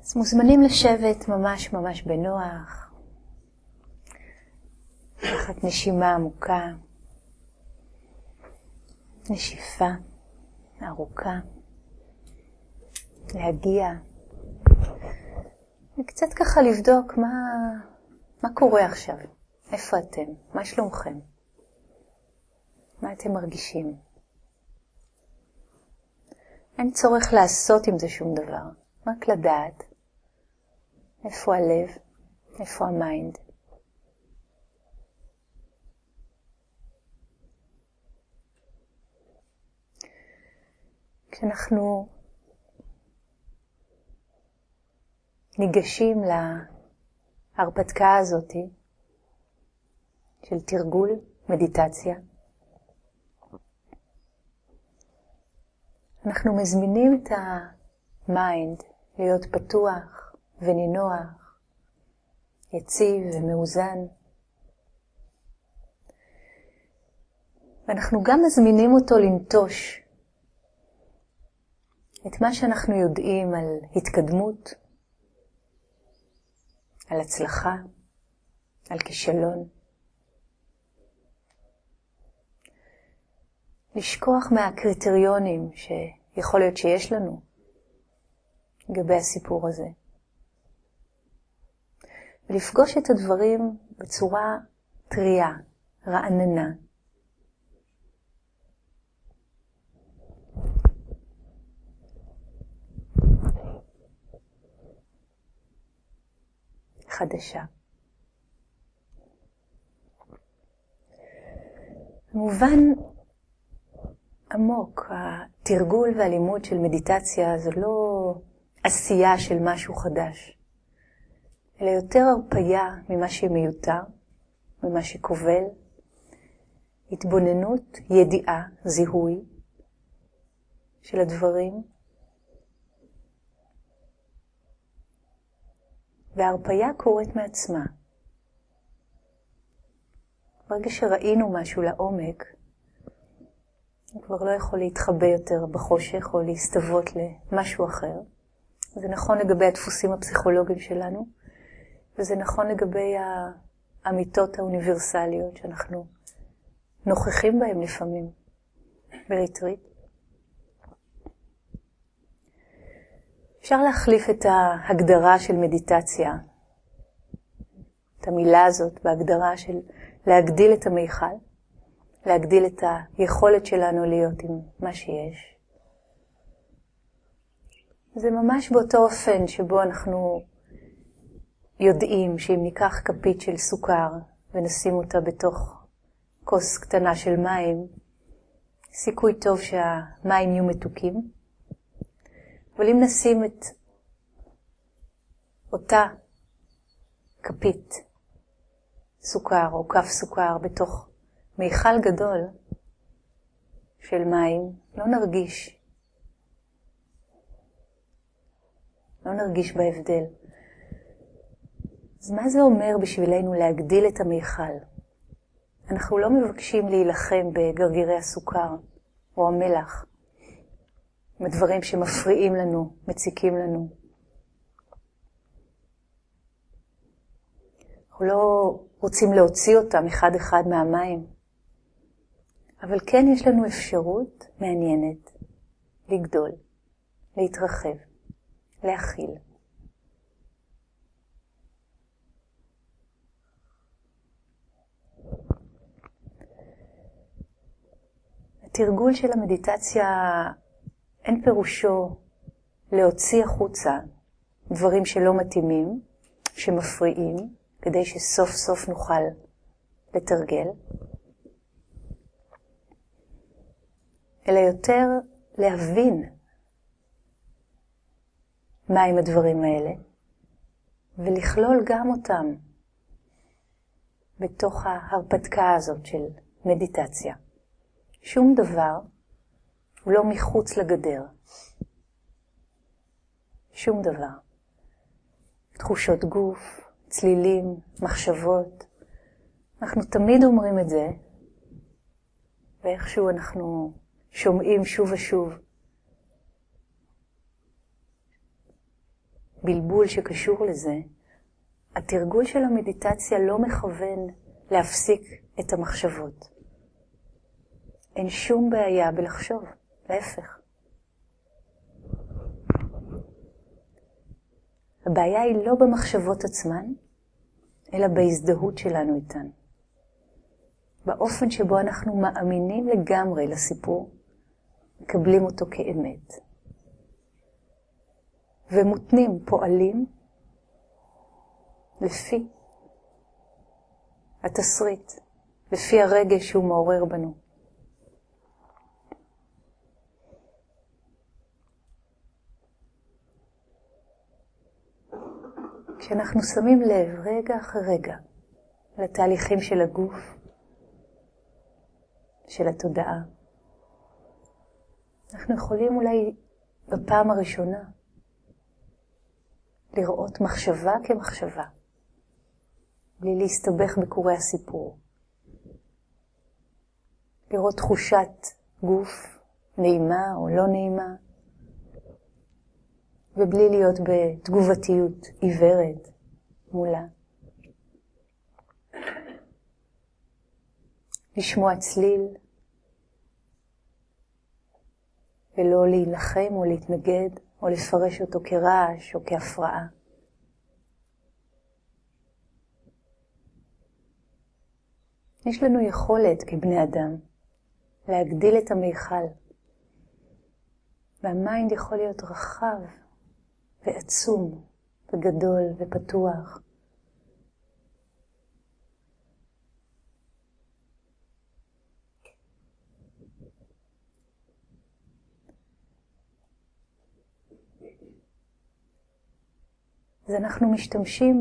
אז מוזמנים לשבת ממש ממש בנוח, לקחת נשימה עמוקה, נשיפה ארוכה, להגיע, וקצת ככה לבדוק מה קורה עכשיו, איפה אתם, מה שלומכם, מה אתם מרגישים. אין צורך לעשות עם זה שום דבר, רק לדעת איפה הלב, איפה המיינד. כשאנחנו ניגשים להרפתקה הזאת של תרגול, מדיטציה, אנחנו מזמינים את המיינד להיות פתוח ונינוח, יציב ומאוזן. ואנחנו גם מזמינים אותו לנטוש את מה שאנחנו יודעים על התקדמות, על הצלחה, על כישלון. לשכוח מהקריטריונים שיכול להיות שיש לנו לגבי הסיפור הזה. ולפגוש את הדברים בצורה טריה, רעננה. חדשה. במובן עמוק, התרגול והלימוד של מדיטציה זה לא עשייה של משהו חדש, אלא יותר הרפיה ממה שמיותר, ממה שכובל, התבוננות, ידיעה, זיהוי של הדברים, וההרפיה קורית מעצמה. ברגע שראינו משהו לעומק, הוא כבר לא יכול להתחבא יותר בחושך או להסתוות למשהו אחר. זה נכון לגבי הדפוסים הפסיכולוגיים שלנו, וזה נכון לגבי האמיתות האוניברסליות שאנחנו נוכחים בהם לפעמים בריטריט. אפשר להחליף את ההגדרה של מדיטציה, את המילה הזאת בהגדרה של להגדיל את המיכל, להגדיל את היכולת שלנו להיות עם מה שיש. זה ממש באותו אופן שבו אנחנו יודעים שאם ניקח כפית של סוכר ונשים אותה בתוך כוס קטנה של מים, סיכוי טוב שהמים יהיו מתוקים. אבל אם נשים את אותה כפית סוכר או כף סוכר בתוך מיכל גדול של מים, לא נרגיש בהבדל. אז מה זה אומר בשבילנו להגדיל את המיכל? אנחנו לא מבקשים להילחם בגרגירי הסוכר או המלח, מדברים שמפריעים לנו, מציקים לנו. אנחנו לא רוצים להוציא אותם אחד אחד מהמים, אבל כן יש לנו אפשרות מעניינת לגדול, להתרחב, להכיל. התרגול של המדיטציה אין פירושו להוציא החוצה דברים שלא מתאימים, שמפריעים, כדי שסוף סוף נוכל לתרגל, אלא יותר להבין מהם הדברים האלה, ולכלול גם אותם בתוך ההרפתקה הזאת של מדיטציה. שום דבר הוא לא מחוץ לגדר. שום דבר. תחושות גוף, צלילים, מחשבות. אנחנו תמיד אומרים את זה, ואיכשהו אנחנו שומעים שוב ושוב בלבול שקשור לזה, התרגול של המדיטציה לא מכוון להפסיק את המחשבות. אין שום בעיה בלחשוב, להפך. הבעיה היא לא במחשבות עצמן, אלא בהזדהות שלנו איתן. באופן שבו אנחנו מאמינים לגמרי לסיפור, מקבלים אותו כאמת. ומותנים, פועלים, לפי התסריט, לפי הרגש שהוא מעורר בנו. כשאנחנו שמים לב רגע אחרי רגע לתהליכים של הגוף, של התודעה, אנחנו יכולים אולי בפעם הראשונה לראות מחשבה כמחשבה, בלי להסתבך בקורי הסיפור. לראות תחושת גוף נעימה או לא נעימה, ובלי להיות בתגובתיות עיוורת מולה. לשמוע צליל, ולא להילחם או להתנגד, או לפרש אותו כרעש או כהפרעה. יש לנו יכולת כבני אדם להגדיל את המיכל, והמיינד יכול להיות רחב ועצום וגדול ופתוח. אז אנחנו משתמשים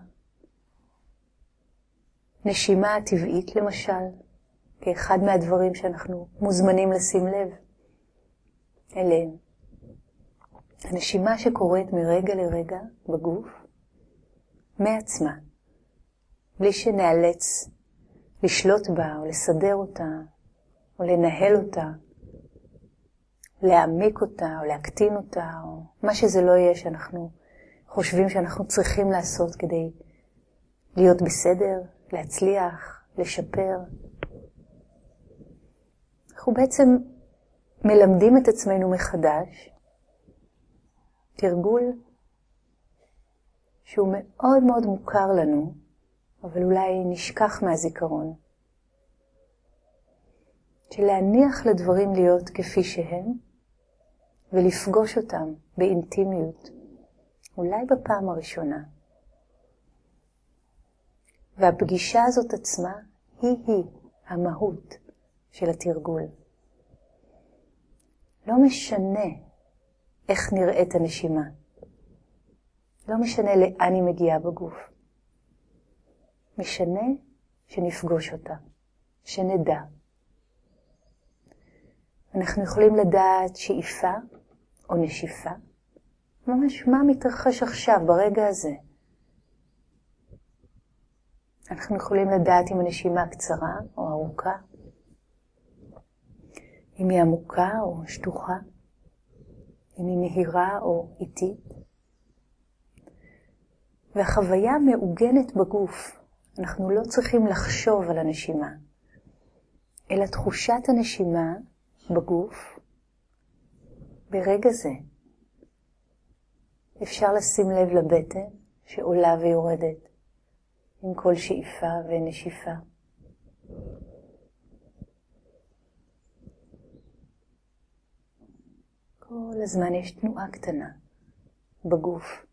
בנשימה הטבעית למשל, כאחד מהדברים שאנחנו מוזמנים לשים לב אליהם. הנשימה שקורית מרגע לרגע בגוף, מעצמה, בלי שנאלץ לשלוט בה או לסדר אותה או לנהל אותה, להעמיק אותה או להקטין אותה או מה שזה לא יהיה שאנחנו חושבים שאנחנו צריכים לעשות כדי להיות בסדר, להצליח, לשפר. אנחנו בעצם מלמדים את עצמנו מחדש תרגול שהוא מאוד מאוד מוכר לנו, אבל אולי נשכח מהזיכרון. של להניח לדברים להיות כפי שהם, ולפגוש אותם באינטימיות, אולי בפעם הראשונה. והפגישה הזאת עצמה היא המהות של התרגול. לא משנה איך נראית הנשימה. לא משנה לאן היא מגיעה בגוף. משנה שנפגוש אותה, שנדע. אנחנו יכולים לדעת שאיפה או נשיפה, ממש מה מתרחש עכשיו ברגע הזה. אנחנו יכולים לדעת אם הנשימה קצרה או ארוכה, אם היא עמוקה או שטוחה, אם היא מהירה או איטית. והחוויה מעוגנת בגוף. אנחנו לא צריכים לחשוב על הנשימה, אלא תחושת הנשימה בגוף ברגע זה. אפשר לשים לב לבטן שעולה ויורדת עם כל שאיפה ונשיפה. כל הזמן יש תנועה קטנה בגוף,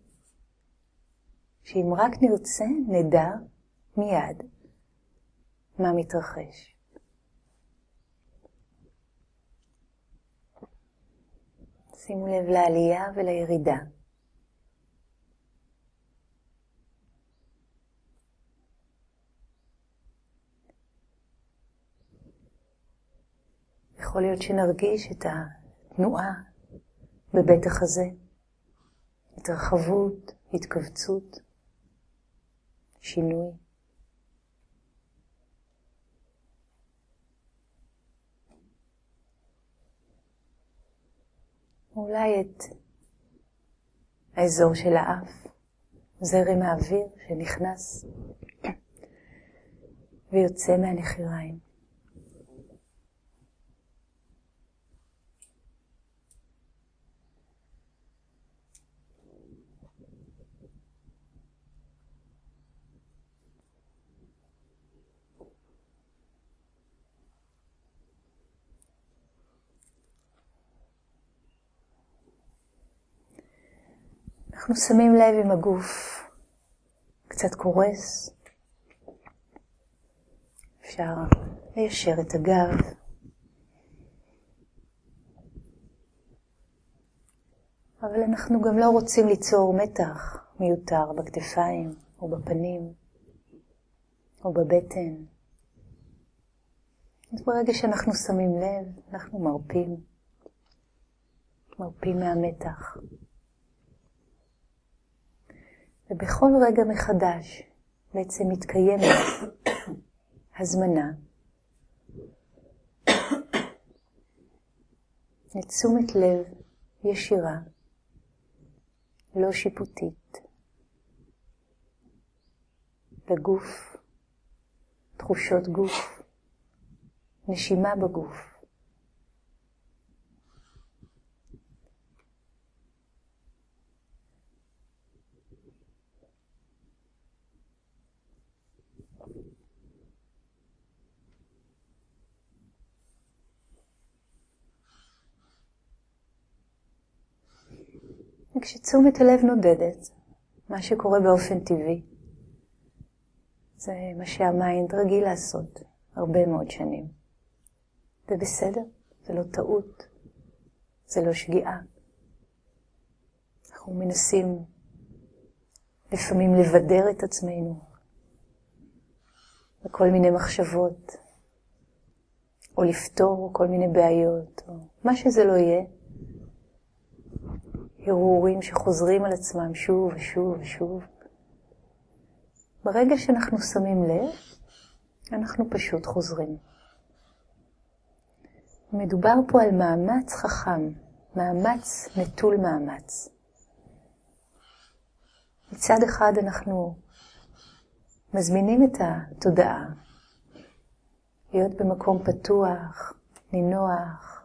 שאם רק נרצה נדע מיד מה מתרחש. שימו לב לעלייה ולירידה. יכול להיות שנרגיש את התנועה בבית החזה, התרחבות, התכווצות, שינוי. אולי את האזור של האף, זרם האוויר שנכנס ויוצא מהנחיריים. אנחנו שמים לב אם הגוף קצת קורס. אפשר ליישר את הגב. אבל אנחנו גם לא רוצים ליצור מתח מיותר בכתפיים או בפנים או בבטן. אז ברגע שאנחנו שמים לב, אנחנו מרפים מהמתח. ובכל רגע מחדש בעצם מתקיימת הזמנה לתשומת לב ישירה, לא שיפוטית, לגוף, תחושות גוף, נשימה בגוף. וכשתשומת הלב נודדת, מה שקורה באופן טבעי, זה מה שהמיינד רגיל לעשות הרבה מאוד שנים. זה בסדר, זה לא טעות, זה לא שגיאה. אנחנו מנסים לפעמים לבדר את עצמנו בכל מיני מחשבות, או לפתור כל מיני בעיות, או מה שזה לא יהיה. הרהורים שחוזרים על עצמם שוב ושוב ושוב. ברגע שאנחנו שמים לב, אנחנו פשוט חוזרים. מדובר פה על מאמץ חכם, מאמץ נטול מאמץ. מצד אחד אנחנו מזמינים את התודעה, להיות במקום פתוח, נינוח,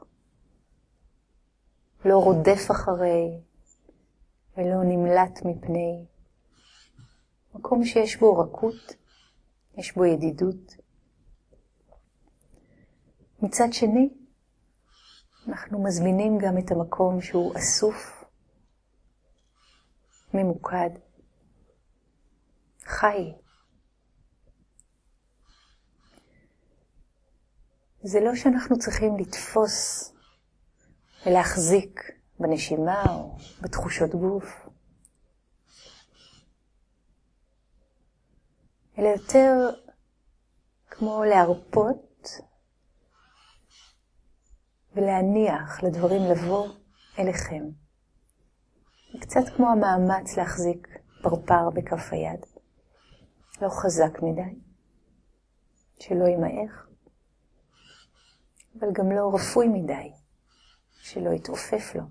לא רודף אחרי ולא נמלט מפני. מקום שיש בו רכות, יש בו ידידות. מצד שני, אנחנו מזמינים גם את המקום שהוא אסוף, ממוקד, חי. זה לא שאנחנו צריכים לתפוס ולהחזיק בנשימה או בתחושות גוף, אלא יותר כמו להרפות ולהניח לדברים לבוא אליכם. קצת כמו המאמץ להחזיק פרפר בכף היד. לא חזק מדי, שלא יימעך, אבל גם לא רפוי מדי, שלא יתעופף לו.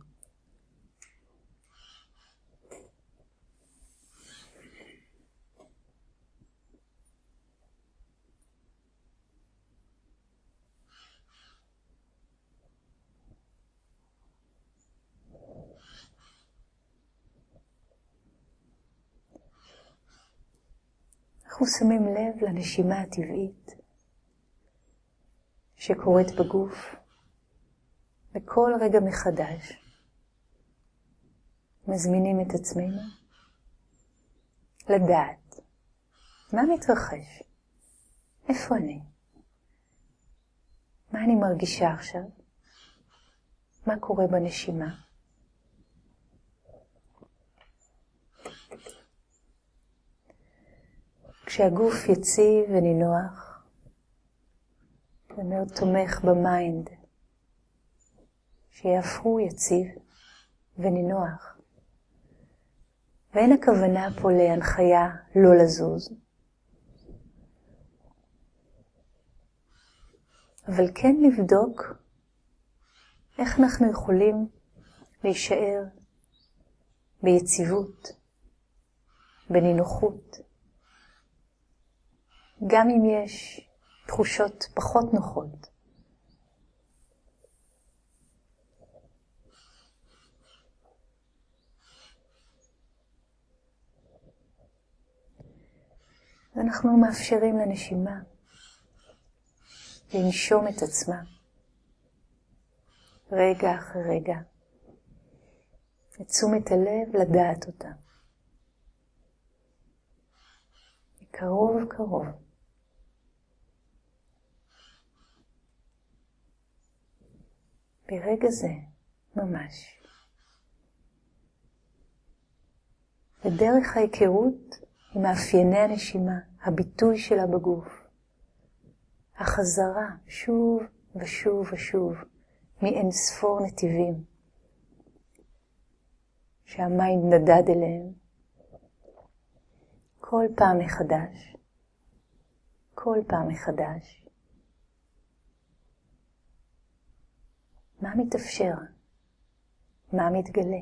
אנחנו שמים לב לנשימה הטבעית שקורית בגוף, בכל רגע מחדש. מזמינים את עצמנו לדעת מה מתרחש, איפה אני, מה אני מרגישה עכשיו, מה קורה בנשימה. כשהגוף יציב ונינוח, זה מאוד תומך במיינד, שיהפכו יציב ונינוח. ואין הכוונה פה להנחיה לא לזוז, אבל כן לבדוק איך אנחנו יכולים להישאר ביציבות, בנינוחות. גם אם יש תחושות פחות נוחות. אנחנו מאפשרים לנשימה לנשום את עצמה רגע אחרי רגע. את תשומת הלב לדעת אותה. קרוב קרוב. ברגע זה ממש. ודרך ההיכרות עם מאפייני הנשימה, הביטוי שלה בגוף, החזרה שוב ושוב ושוב מאין ספור נתיבים שהמים נדד אליהם, כל פעם מחדש, כל פעם מחדש. מה מתאפשר? מה מתגלה?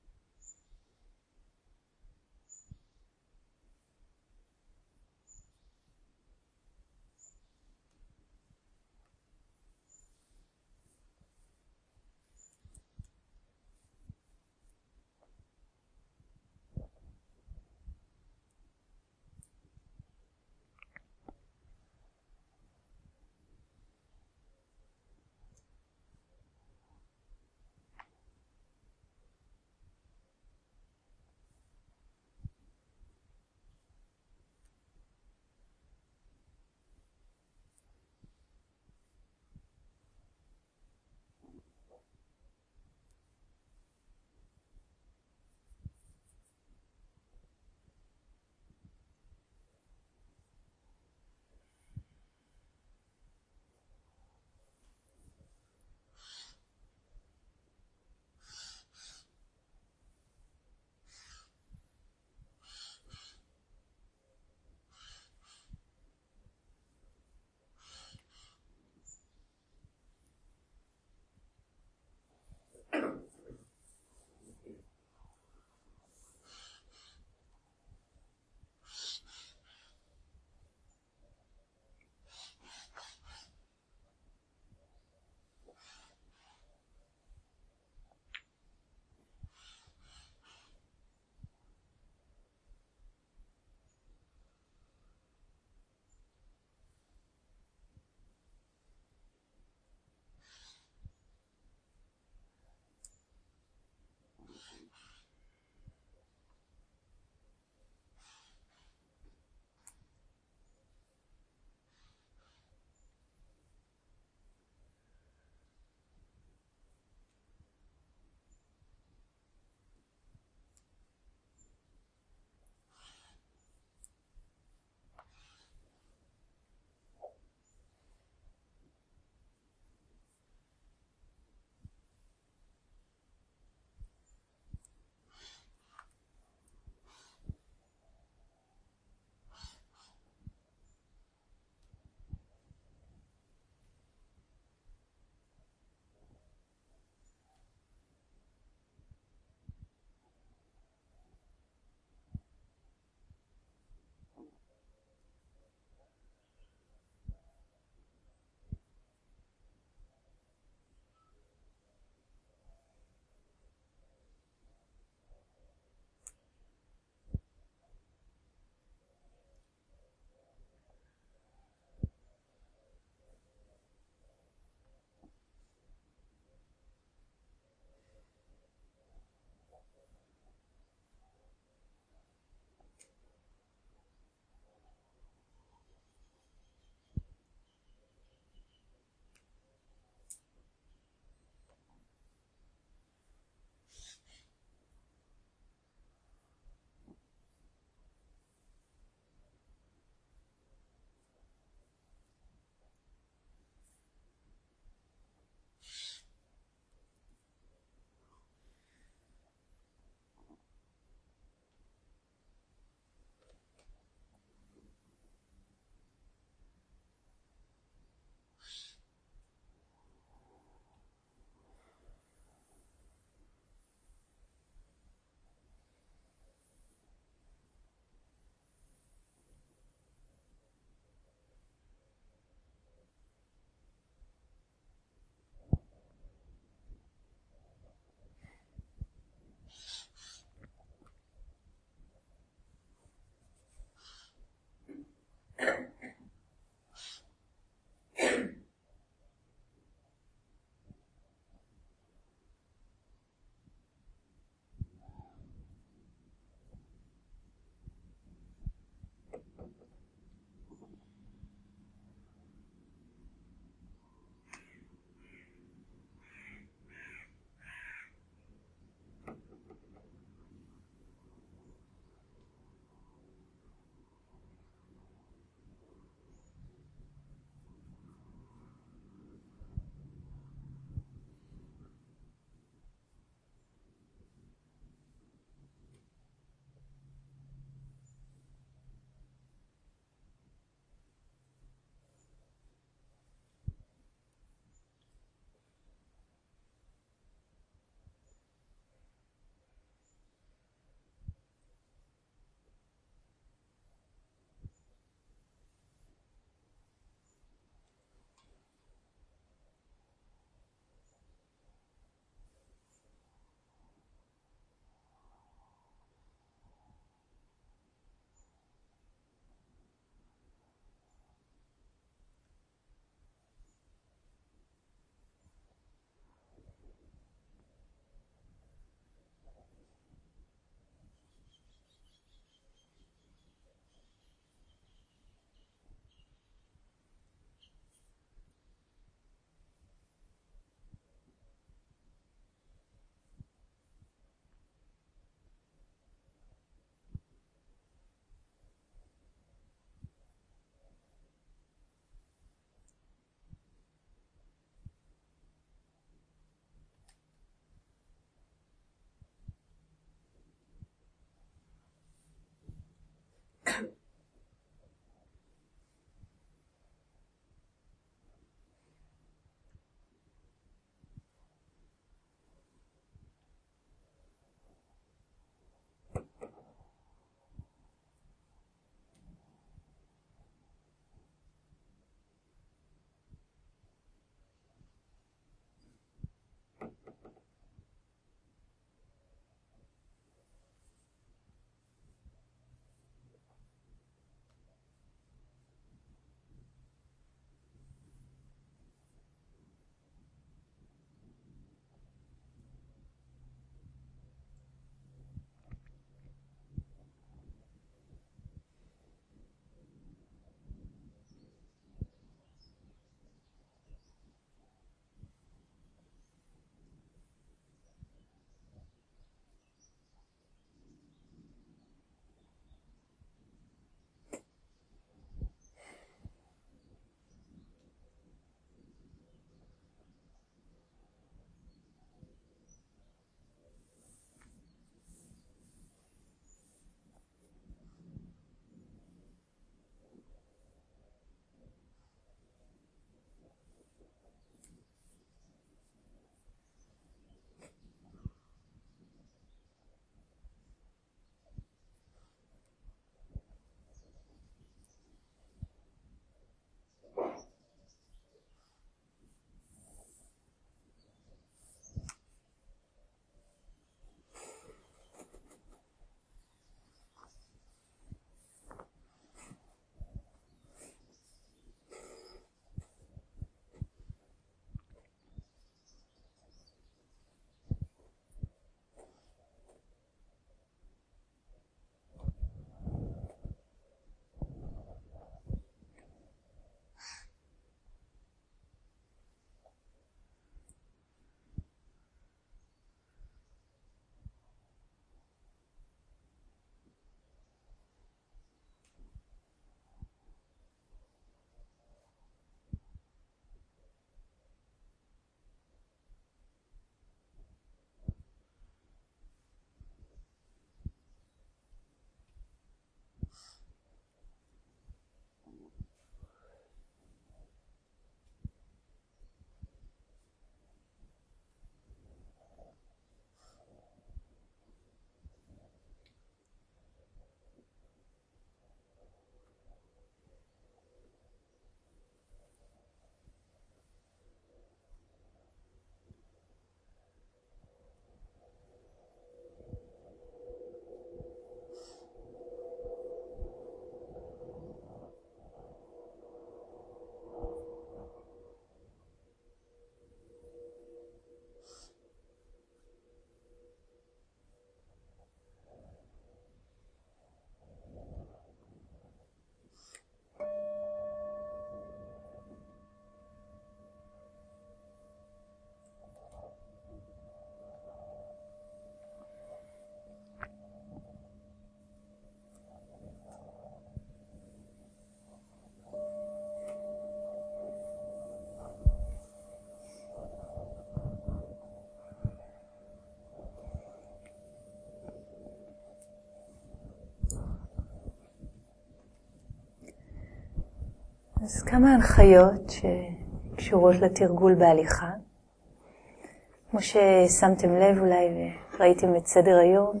אז כמה הנחיות שקשורות לתרגול בהליכה. כמו ששמתם לב אולי וראיתם את סדר היום,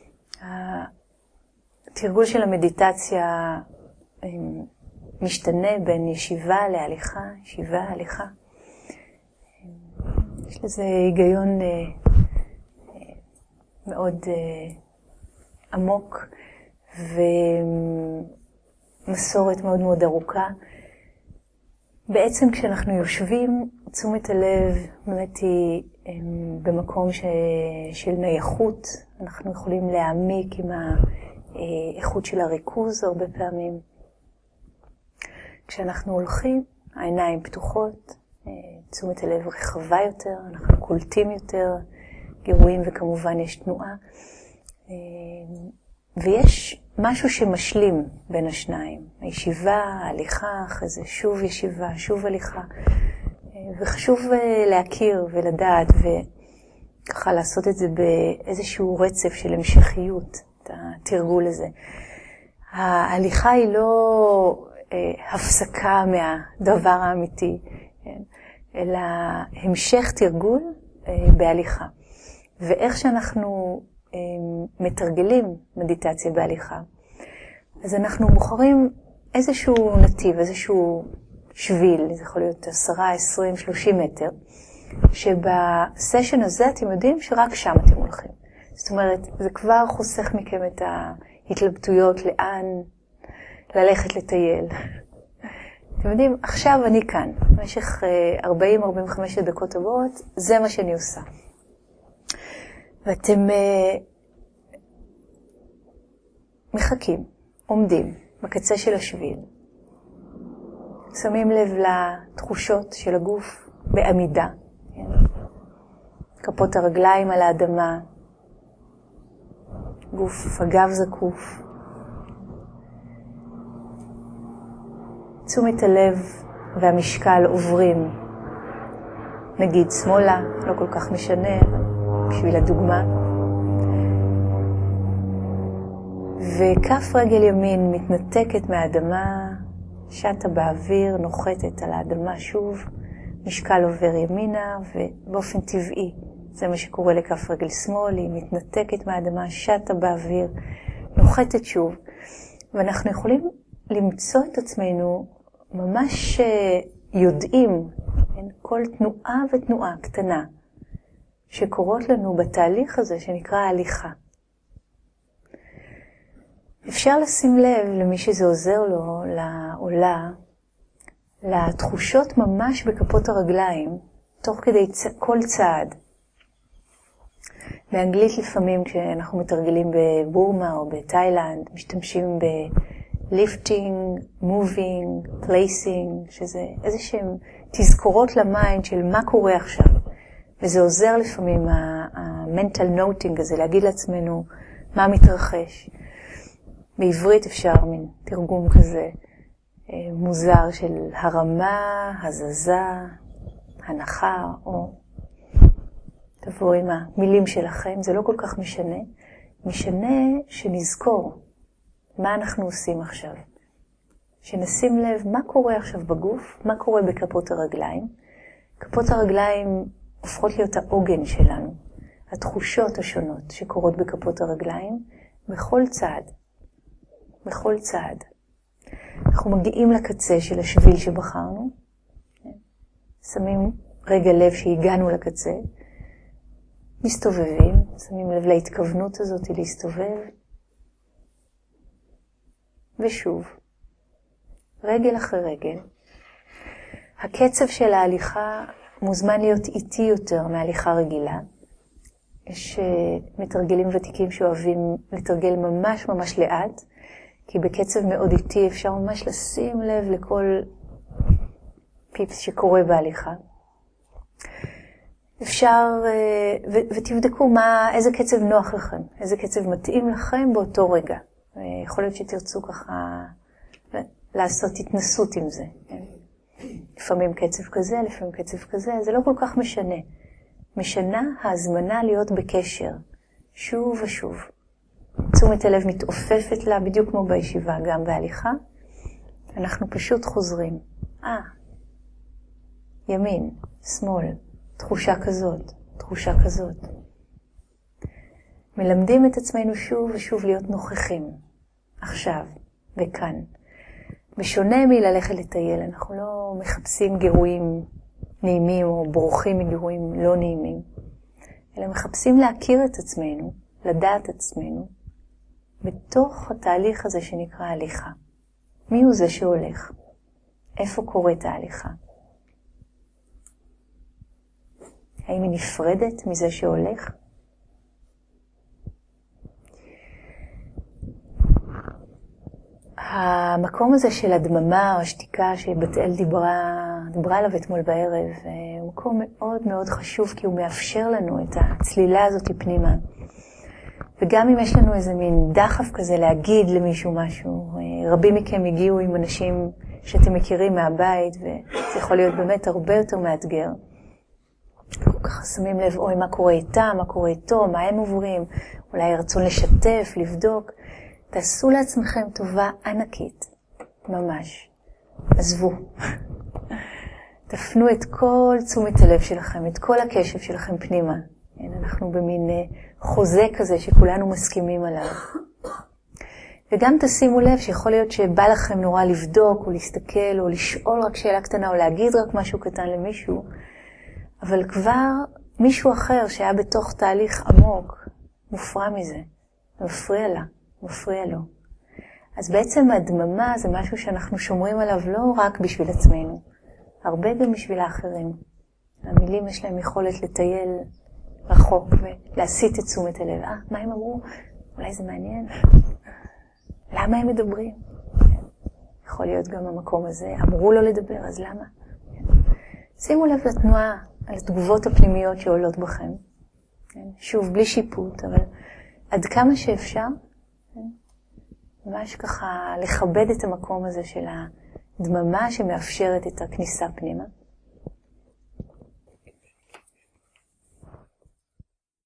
התרגול של המדיטציה משתנה בין ישיבה להליכה, ישיבה, הליכה. יש לזה היגיון מאוד עמוק ומסורת מאוד מאוד ארוכה. בעצם כשאנחנו יושבים, תשומת הלב באמת היא במקום של נייחות. אנחנו יכולים להעמיק עם האיכות של הריכוז הרבה פעמים. כשאנחנו הולכים, העיניים פתוחות, תשומת הלב רחבה יותר, אנחנו קולטים יותר גירויים וכמובן יש תנועה. ויש משהו שמשלים בין השניים. הישיבה, ההליכה, אחרי זה שוב ישיבה, שוב הליכה. וחשוב להכיר ולדעת וככה לעשות את זה באיזשהו רצף של המשכיות, את התרגול הזה. ההליכה היא לא הפסקה מהדבר האמיתי, אלא המשך תרגול בהליכה. ואיך שאנחנו מתרגלים מדיטציה בהליכה, אז אנחנו בוחרים איזשהו נתיב, איזשהו שביל, זה יכול להיות 10, 20, 30 מטר, שבסשן הזה אתם יודעים שרק שם אתם הולכים. זאת אומרת, זה כבר חוסך מכם את ההתלבטויות לאן ללכת לטייל. אתם יודעים, עכשיו אני כאן, במשך 40-45 דקות הבאות, זה מה שאני עושה. ואתם מחכים, עומדים בקצה של השביל, שמים לב לתחושות של הגוף בעמידה, כן? כפות הרגליים על האדמה, גוף הגב זקוף. תשומת הלב והמשקל עוברים, נגיד שמאלה, לא כל כך משנה, בשביל הדוגמה. וכף רגל ימין מתנתקת מהאדמה, שטה באוויר, נוחתת על האדמה שוב, משקל עובר ימינה, ובאופן טבעי, זה מה שקורה לכף רגל שמאל, היא מתנתקת מהאדמה, שטה באוויר, נוחתת שוב. ואנחנו יכולים למצוא את עצמנו ממש יודעים, כל תנועה ותנועה קטנה, שקורות לנו בתהליך הזה שנקרא ההליכה. אפשר לשים לב למי שזה עוזר לו, לעולה, לתחושות ממש בכפות הרגליים, תוך כדי כל צעד. באנגלית לפעמים כשאנחנו מתרגלים בבורמה או בתאילנד, משתמשים ב-lifting, moving, placing, שזה איזשהם תזכורות למיינד של מה קורה עכשיו. וזה עוזר לפעמים, ה-mental noting הזה, להגיד לעצמנו מה מתרחש. בעברית אפשר מין תרגום כזה מוזר של הרמה, הזזה, הנחה, או תבואו עם המילים שלכם, זה לא כל כך משנה. משנה שנזכור מה אנחנו עושים עכשיו. שנשים לב מה קורה עכשיו בגוף, מה קורה בכפות הרגליים. כפות הרגליים הופכות להיות העוגן שלנו, התחושות השונות שקורות בכפות הרגליים, בכל צעד. בכל צעד. אנחנו מגיעים לקצה של השביל שבחרנו, שמים רגע לב שהגענו לקצה, מסתובבים, שמים לב להתכוונות הזאת להסתובב, ושוב, רגל אחרי רגל. הקצב של ההליכה מוזמן להיות איטי יותר מהליכה רגילה. יש מתרגלים ותיקים שאוהבים לתרגל ממש ממש לאט, כי בקצב מאוד איטי אפשר ממש לשים לב לכל פיפס שקורה בהליכה. אפשר, ותבדקו איזה קצב נוח לכם, איזה קצב מתאים לכם באותו רגע. יכול להיות שתרצו ככה לעשות התנסות עם זה. לפעמים קצב כזה, לפעמים קצב כזה, זה לא כל כך משנה. משנה ההזמנה להיות בקשר, שוב ושוב. תשומת הלב מתעופפת לה בדיוק כמו בישיבה, גם בהליכה. אנחנו פשוט חוזרים. ימין, שמאל, תחושה כזאת, תחושה כזאת. מלמדים את עצמנו שוב ושוב להיות נוכחים, עכשיו וכאן. בשונה מללכת לטייל, אנחנו לא מחפשים גירויים נעימים או בורחים מגירויים לא נעימים, אלא מחפשים להכיר את עצמנו, לדעת את עצמנו, בתוך התהליך הזה שנקרא הליכה. מי הוא זה שהולך? איפה קורית ההליכה? האם היא נפרדת מזה שהולך? המקום הזה של הדממה או השתיקה שבתאל דיברה עליו אתמול בערב, הוא מקום מאוד מאוד חשוב, כי הוא מאפשר לנו את הצלילה הזאת פנימה. וגם אם יש לנו איזה מין דחף כזה להגיד למישהו משהו, רבים מכם הגיעו עם אנשים שאתם מכירים מהבית, וזה יכול להיות באמת הרבה יותר מאתגר. אנחנו ככה שמים לב, אוי, מה קורה איתם, מה קורה איתו, מה הם עוברים, אולי רצון לשתף, לבדוק. תעשו לעצמכם טובה ענקית, ממש. עזבו. תפנו את כל תשומת הלב שלכם, את כל הקשב שלכם פנימה. אנחנו במין חוזה כזה שכולנו מסכימים עליו. וגם תשימו לב שיכול להיות שבא לכם נורא לבדוק או להסתכל או לשאול רק שאלה קטנה או להגיד רק משהו קטן למישהו, אבל כבר מישהו אחר שהיה בתוך תהליך עמוק מופרע מזה, מפריע לו. אז בעצם הדממה זה משהו שאנחנו שומרים עליו לא רק בשביל עצמנו, הרבה גם בשביל האחרים. המילים יש להם יכולת לטייל רחוק ולהסיט את תשומת הלב. מה הם אמרו? אולי זה מעניין. למה הם מדברים? יכול להיות גם המקום הזה. אמרו לו לדבר, אז למה? שימו לב לתנועה, על התגובות הפנימיות שעולות בכם. שוב, בלי שיפוט, אבל עד כמה שאפשר, ממש ככה לכבד את המקום הזה של הדממה שמאפשרת את הכניסה פנימה.